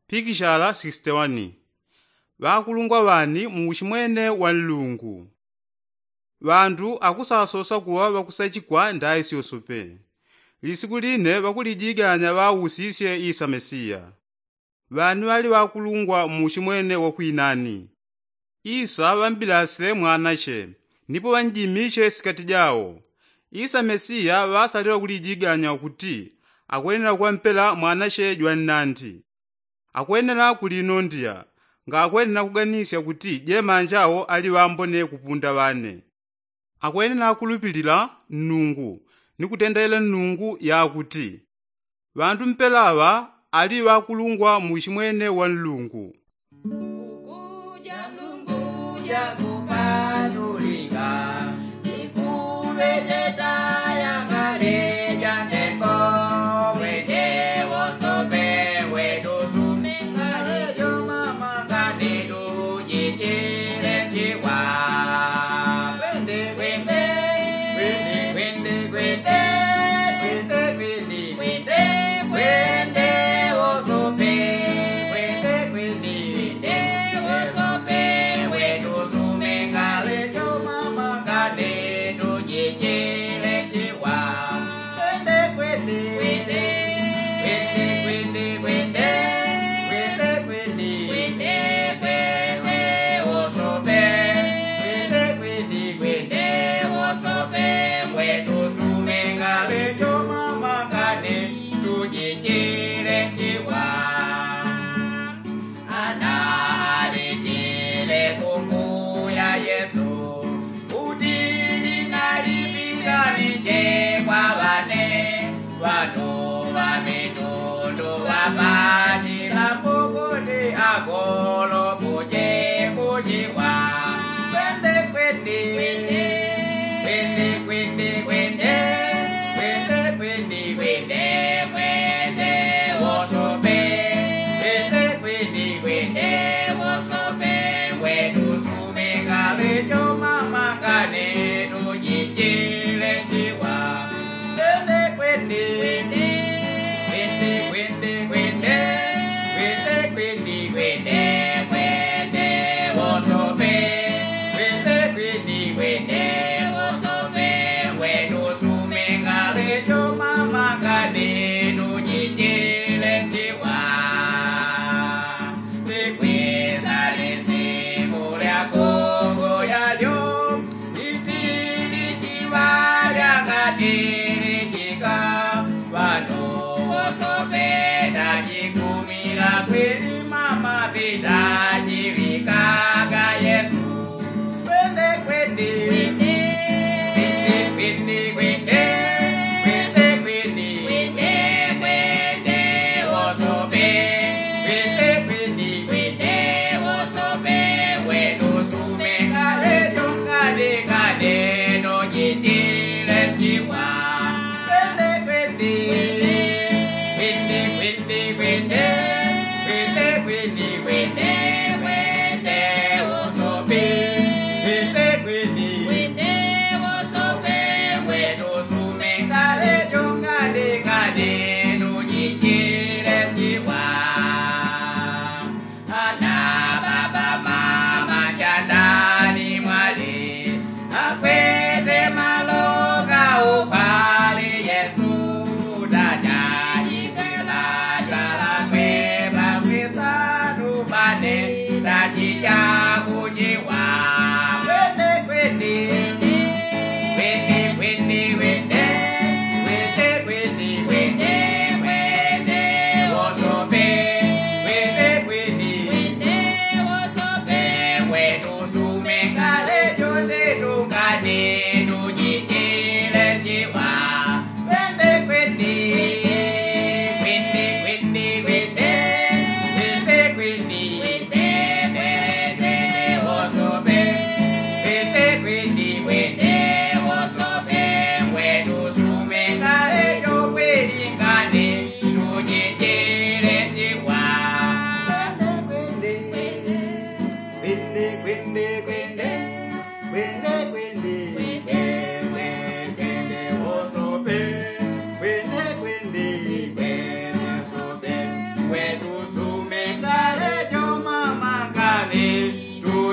Phikishala 61 Vakulungwa vani mu chimwene wa Mulungu. Vantu akusasosa kuwa vakusachikwa ndayi siyosope. Lisiku line vakulidiganya vausisye Isa Mesiya. Vani vali vakulungwa mu chimwene wa kwinani. Isa vambilasile mwanache, nipo vanjimishe sikati jawo. Isa Mesiya vasalira kulidiganya kuti akwenera kuwampela mwanache jwaninanthi. Akwenera kulinondiya, nga akwenera kuganisya kuti jemanjawo ali vambone kupunda vane. Akwenera kulupilira Mulungu ni kutendera Mulungu yakuti vantu mpelawa ali vakulungwa mu chimwene wa Mulungu. Kuja Mulungu yakupanulika ikuvecheta yangale jandeko wede wosope wedu sumengale yo mama kanedu jikile chiwa wende wende wende wende wende wende wende wende wende wosope wende wende wende wosope wedu sumengale yo mama kanedu jikile chiwa wende wende wende wende wende wende wende wende wende wosope wende wende wende wosope wedu sumengale yo mama kanedu jikile chiwa analijile kungu ya Yesu utili nalipinganiche kwa vane vano vamitondo vapashila mbuguti agolo kuche kuchiwa kwende kwende kwende kwende kwende kwende kwende kwende kwende wosope kwende kwende kwende wosope wedu sumengale yo mama kanedu jikile chiwa kwende kwende kwende kwende kwende kwende kwende kwende kwende wosope kwende kwende kwende wosope wedu sumengale yo mama kanedu jikile chiwa likweza lisimu lya Kongo yalyo litili chiwa lyakatili chika vano wosope tachikumila kweli mama pita chivikaga Yesu kwende kwende kwende kwende kwende kwende kwende kwende kwende wosope kwende kwende kwende wosope wedu sumengale jongale kale no jitile chiwa kwende kwende kwende kwende kwende kwende kwende kwende kwende wosope kwende kwende kwende wosope wedu sumengale jongale kale no jitile chiwa ana baba mama chandani mwali akwete maloga upali Yesu dajaji kela jala kweba kwisanu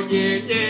ujije